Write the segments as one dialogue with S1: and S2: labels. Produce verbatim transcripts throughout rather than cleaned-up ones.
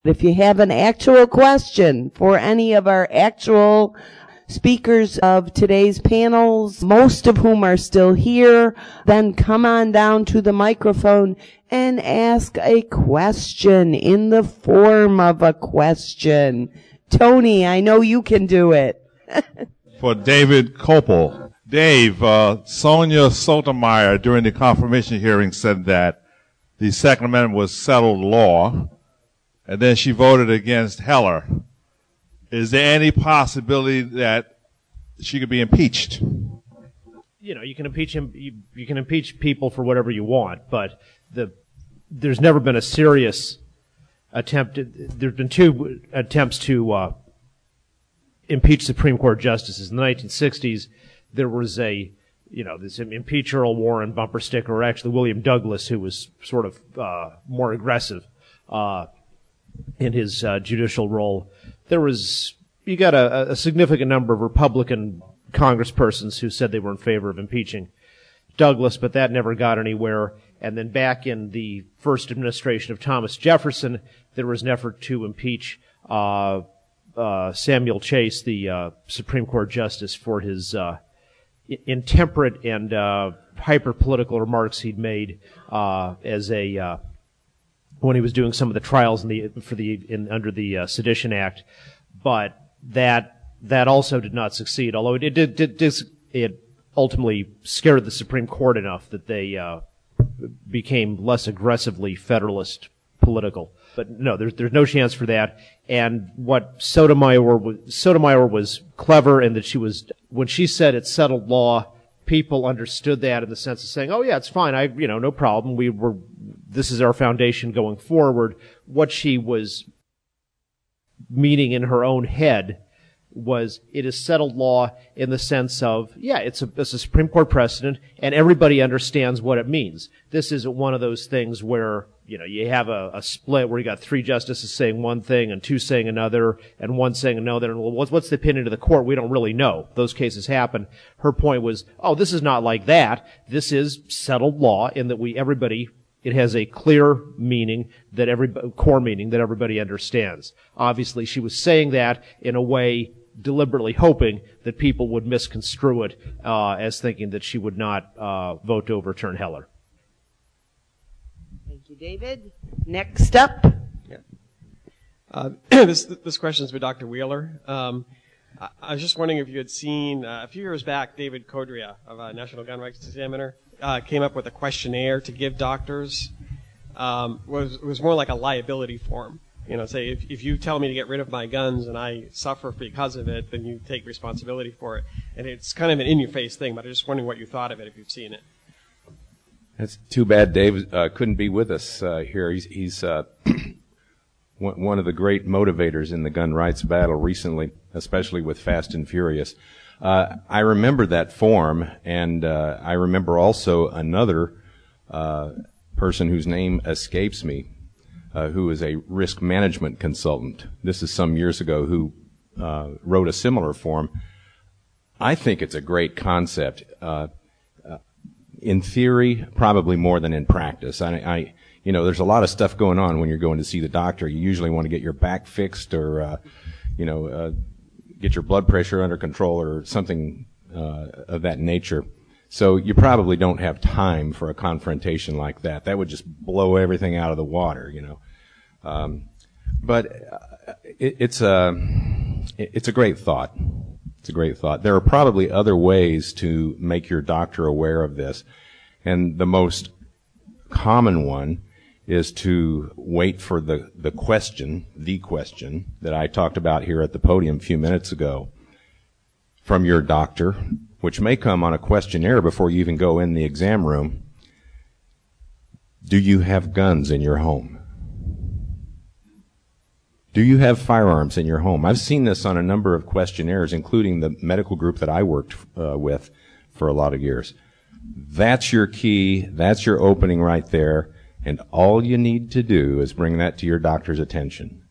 S1: If you have an actual question for any of our actual speakers of today's panels, most of whom are still here, then come on down to the microphone and ask a question in the form of a question. Tony, I know you can do it.
S2: For David Kopel. Dave, uh, Sonia Sotomayor during the confirmation hearing said that the Second Amendment was settled law, and then she voted against Heller. Is there any possibility that she could be impeached?
S3: You know, you can impeach him. You, you can impeach people for whatever you want, but the there's never been a serious attempt. There's been two attempts to uh, impeach Supreme Court justices. In the nineteen sixties, there was a, you know, this impeach Earl Warren bumper sticker, or actually William Douglas, who was sort of uh, more aggressive uh, in his uh, judicial role. There was, you got a, a significant number of Republican congresspersons who said they were in favor of impeaching Douglas, but that never got anywhere. And then back in the first administration of Thomas Jefferson, there was an effort to impeach uh, uh, Samuel Chase, the uh, Supreme Court justice, for his uh, intemperate and uh, hyper-political remarks he'd made uh, as a uh, when he was doing some of the trials in the for the in, under the uh, Sedition Act, but that that also did not succeed. Although it did, did, did it ultimately scared the Supreme Court enough that they uh, became less aggressively Federalist political. But no, there's there's no chance for that. And what Sotomayor was, Sotomayor was clever in that she was, when she said it's settled law, people understood that in the sense of saying, oh yeah, it's fine. I, you know, no problem. We were, this is our foundation going forward. What she was meaning in her own head was it is settled law in the sense of, yeah, it's a, it's a Supreme Court precedent and everybody understands what it means. This isn't one of those things where, you know, you have a, a split where you got three justices saying one thing and two saying another and one saying another. And well, what's, what's the opinion of the court? We don't really know. Those cases happen. Her point was, oh, this is not like that. This is settled law in that we, everybody, it has a clear meaning that every, core meaning that everybody understands. Obviously, she was saying that in a way deliberately hoping that people would misconstrue it uh, as thinking that she would not uh, vote to overturn Heller.
S1: Thank you, David. Next up.
S4: Yeah. Uh, this this question is for Doctor Wheeler. Um, I, I was just wondering if you had seen, uh, a few years back, David Codrea of uh, National Gun Rights Examiner uh, came up with a questionnaire to give doctors. Um, was it was more like a liability form. You know, say if, if you tell me to get rid of my guns and I suffer because of it, then you take responsibility for it. And it's kind of an in-your-face thing, but I'm just wondering what you thought of it if you've seen it.
S5: It's too bad Dave uh, couldn't be with us uh, here. He's, he's uh, one of the great motivators in the gun rights battle recently, especially with Fast and Furious. Uh, I remember that form, and uh, I remember also another uh, person whose name escapes me, Uh, who is a risk management consultant. This is some years ago, who uh, wrote a similar form. I think it's a great concept. Uh, uh, in theory, probably more than in practice. I, I, you know, there's a lot of stuff going on when you're going to see the doctor. You usually want to get your back fixed, or, uh, you know, uh, get your blood pressure under control, or something uh, of that nature. So you probably don't have time for a confrontation like that. That would just blow everything out of the water, you know. Um, but uh, it, it's a it's a great thought. It's a great thought. There are probably other ways to make your doctor aware of this, and the most common one is to wait for the the question, the question that I talked about here at the podium a few minutes ago, from your doctor, which may come on a questionnaire before you even go in the exam room. Do you have guns in your home? Do you have firearms in your home? I've seen this on a number of questionnaires, including the medical group that I worked uh, with for a lot of years. That's your key. That's your opening right there. And all you need to do is bring that to your doctor's attention.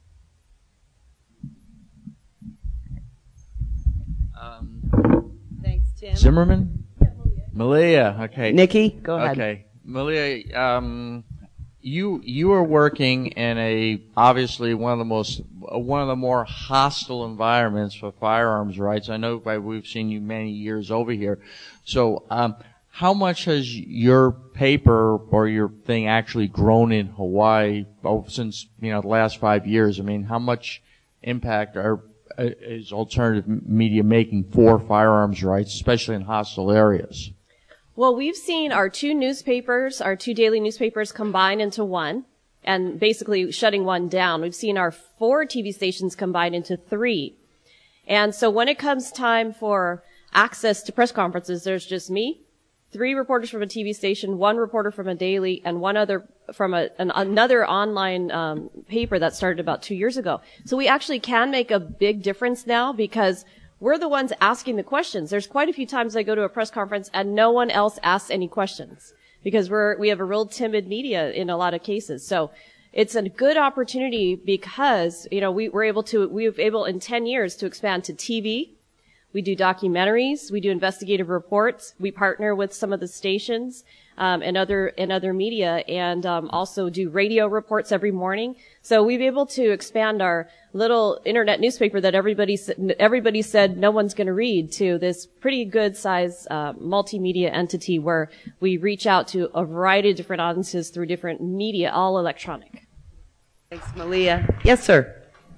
S6: Um,
S1: Thanks, Tim.
S6: Zimmerman? Malia. Okay.
S1: Nikki, go ahead.
S6: Okay. Malia, um, you you are working in a obviously one of the most one of the more hostile environments for firearms rights. I know we've seen you many years over here. So, um, how much has your paper or your thing actually grown in Hawaii oh, since you know the last five years? I mean, how much impact are is alternative media making for firearms rights, especially in hostile areas?
S7: Well, we've seen our two newspapers, our two daily newspapers combine into one, and basically shutting one down. We've seen our four T V stations combine into three. And so when it comes time for access to press conferences, there's just me, three reporters from a T V station, one reporter from a daily, and one other from a, an, another online um, paper that started about two years ago. So we actually can make a big difference now because we're the ones asking the questions. There's quite a few times I go to a press conference and no one else asks any questions because we're we have a real timid media in a lot of cases. So it's a good opportunity because you know we we're able to we were able in ten years to expand to T V. We do documentaries, we do investigative reports, we partner with some of the stations um, and other and other media, and um, also do radio reports every morning. So we've been able to expand our little internet newspaper that everybody everybody said no one's going to read to this pretty good size uh, multimedia entity where we reach out to a variety of different audiences through different media, all electronic.
S1: Thanks, Malia. Yes, sir.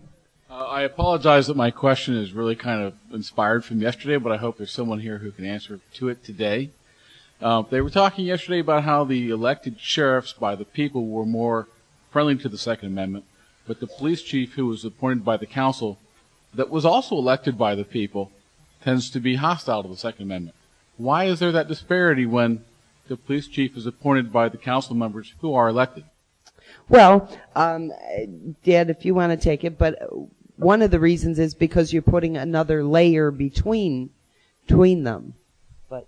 S8: Uh, I apologize that my question is really kind of inspired from yesterday, but I hope there's someone here who can answer to it today. Uh, they were talking yesterday about how the elected sheriffs by the people were more friendly to the Second Amendment, but the police chief who was appointed by the council that was also elected by the people tends to be hostile to the Second Amendment. Why is there that disparity when the police chief is appointed by the council members who are elected?
S1: Well, um, Dad, if you want to take it, but one of the reasons is because you're putting another layer between between them. But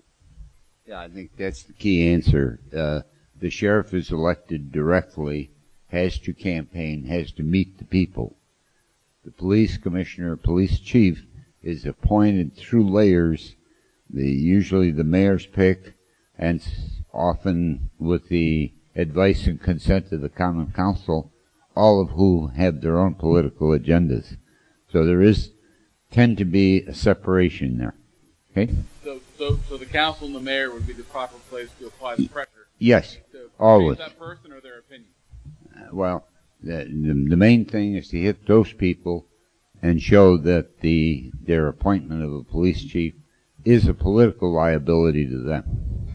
S9: yeah, I think that's the key answer. Uh, the sheriff is elected directly, has to campaign, has to meet the people. The police commissioner, police chief, is appointed through layers. The usually the mayor's pick, and often with the advice and consent of the common council, all of who have their own political agendas. So there is tend to be a separation there. Okay?
S8: So, so, so the council and the mayor would be the proper place to apply the pressure.
S9: Yes,
S8: to
S9: always.
S8: That person or their opinion.
S9: Uh, well, the, the the main thing is to hit those people and show that the their appointment of a police chief is a political liability to them.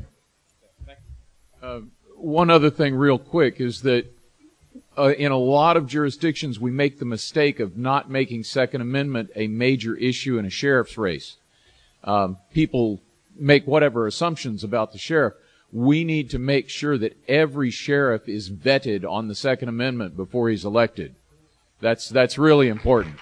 S10: Uh, one other thing real quick is that uh, in a lot of jurisdictions we make the mistake of not making Second Amendment a major issue in a sheriff's race. Um, people make whatever assumptions about the sheriff. We need to make sure that every sheriff is vetted on the Second Amendment before he's elected. That's that's really important.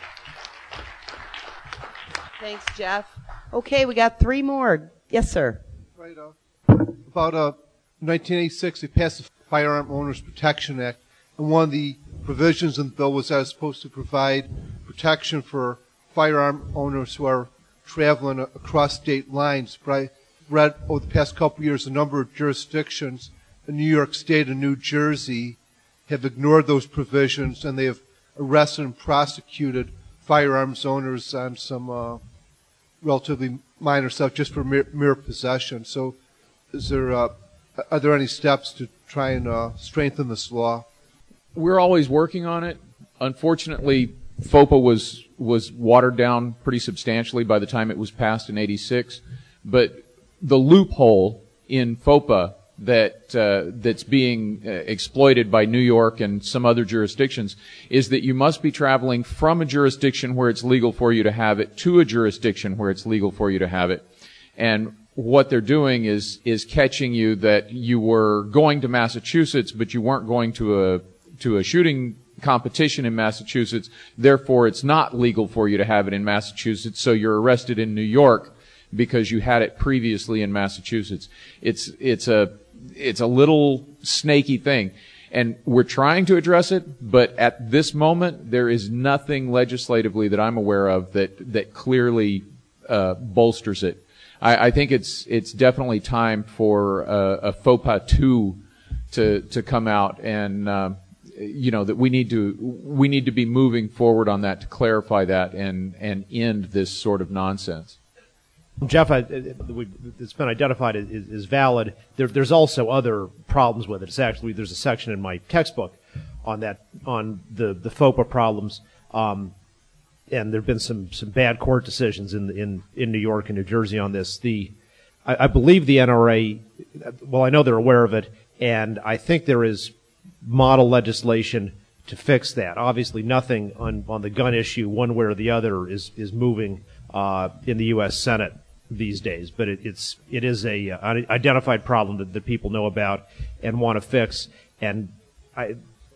S1: Thanks, Jeff. Okay, we got three more. Yes, sir.
S11: Right. Uh, about uh, nineteen eighty-six, they passed the Firearm Owners Protection Act, and one of the provisions in the bill was that it was supposed to provide protection for firearm owners who are traveling across state lines. But I read over the past couple of years a number of jurisdictions in New York State and New Jersey have ignored those provisions, and they have arrested and prosecuted firearms owners on some uh, relatively minor stuff just for mere, mere possession. So is there, uh, are there any steps to try and uh, strengthen this law?
S10: We're always working on it. Unfortunately, FOPA was was watered down pretty substantially by the time it was passed in eighty-six. But the loophole in FOPA that uh, that's being uh, exploited by New York and some other jurisdictions is that you must be traveling from a jurisdiction where it's legal for you to have it to a jurisdiction where it's legal for you to have it. And what they're doing is is catching you that you were going to Massachusetts, but you weren't going to a to a shooting competition in Massachusetts. Therefore, it's not legal for you to have it in Massachusetts. So you're arrested in New York because you had it previously in Massachusetts. It's it's a it's a little snaky thing, and we're trying to address it. But at this moment, there is nothing legislatively that I'm aware of that that clearly uh, bolsters it. I, I think it's it's definitely time for uh, a FOPA two to to come out and um, you know that we need to we need to be moving forward on that to clarify that and and end this sort of nonsense.
S3: Jeff, I, it's been identified as, as valid. There, there's also other problems with it. It's actually there's a section in my textbook on that on the the FOPA problems, um, and there've been some some bad court decisions in in in New York and New Jersey on this. The I, I believe the N R A, well, I know they're aware of it, and I think there is model legislation to fix that. Obviously, nothing on on the gun issue, one way or the other, is is moving uh, in the U S Senate these days, but it, it's it is a uh, identified problem that, that people know about and want to fix. And I,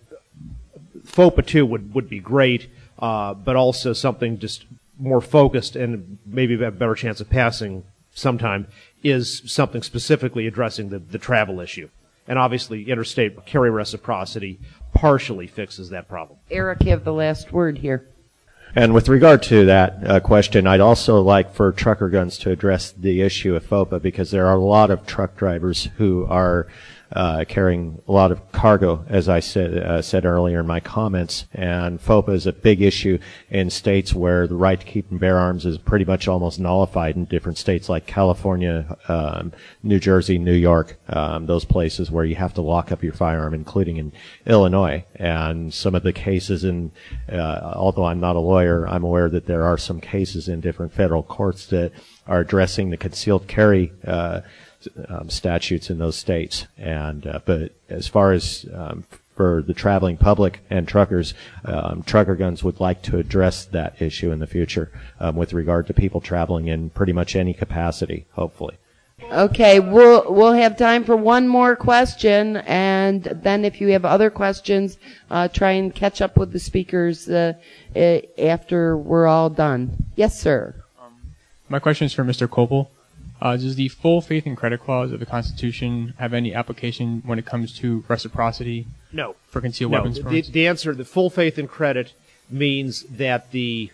S3: FOPA two would would be great, uh, but also something just more focused and maybe a better chance of passing sometime is something specifically addressing the, the travel issue. And obviously, interstate carry reciprocity partially fixes that problem.
S1: Eric, you have the last word here.
S12: And with regard to that uh, question, I'd also like for trucker guns to address the issue of FOPA, because there are a lot of truck drivers who are uh, carrying a lot of cargo, as I said uh, said earlier in my comments. And FOPA is a big issue in states where the right to keep and bear arms is pretty much almost nullified in different states like California, um, New Jersey, New York, um, those places where you have to lock up your firearm, including in Illinois. And some of the cases in, uh, although I'm not a lawyer, I'm aware that there are some cases in different federal courts that are addressing the concealed carry uh, um, statutes in those states. And uh, but as far as um, for the traveling public and truckers, um, trucker guns would like to address that issue in the future um, with regard to people traveling in pretty much any capacity, hopefully.
S1: Okay, we'll we'll have time for one more question, and then if you have other questions, uh, try and catch up with the speakers uh, uh, after we're all done. Yes, sir.
S13: Um, my question is for Mister Kopel. Uh, does the full faith and credit clause of the Constitution have any application when it comes to reciprocity?
S3: No.
S13: For concealed
S3: no.
S13: weapons
S3: The,
S13: permits?
S3: the answer, the full faith and credit, means that the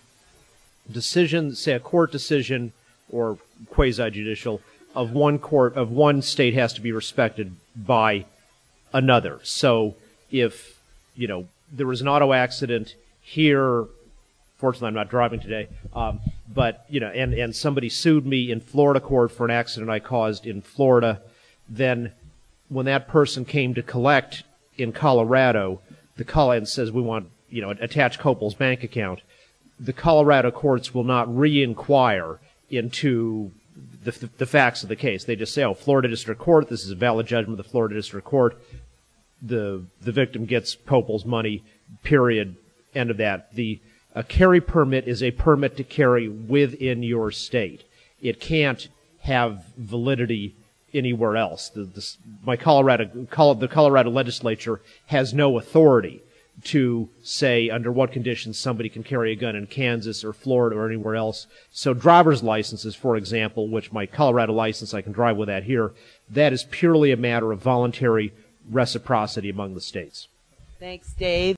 S3: decision, say a court decision or quasi-judicial, of one court, of one state has to be respected by another. So if, you know, there was an auto accident here, fortunately I'm not driving today, um, but, you know, and, and somebody sued me in Florida court for an accident I caused in Florida, then when that person came to collect in Colorado, the call and says we want, you know, attach Kopel's bank account, the Colorado courts will not re-inquire into The, the, the facts of the case. They just say, oh, Florida District Court, this is a valid judgment of the Florida District Court. The the victim gets Kopel's money, period, end of that. The a carry permit is a permit to carry within your state. It can't have validity anywhere else. The, the, my Colorado, the Colorado legislature has no authority to say under what conditions somebody can carry a gun in Kansas or Florida or anywhere else. So driver's licenses, for example, which my Colorado license I can drive with that here, that is purely a matter of voluntary reciprocity among the states.
S1: Thanks, Dave.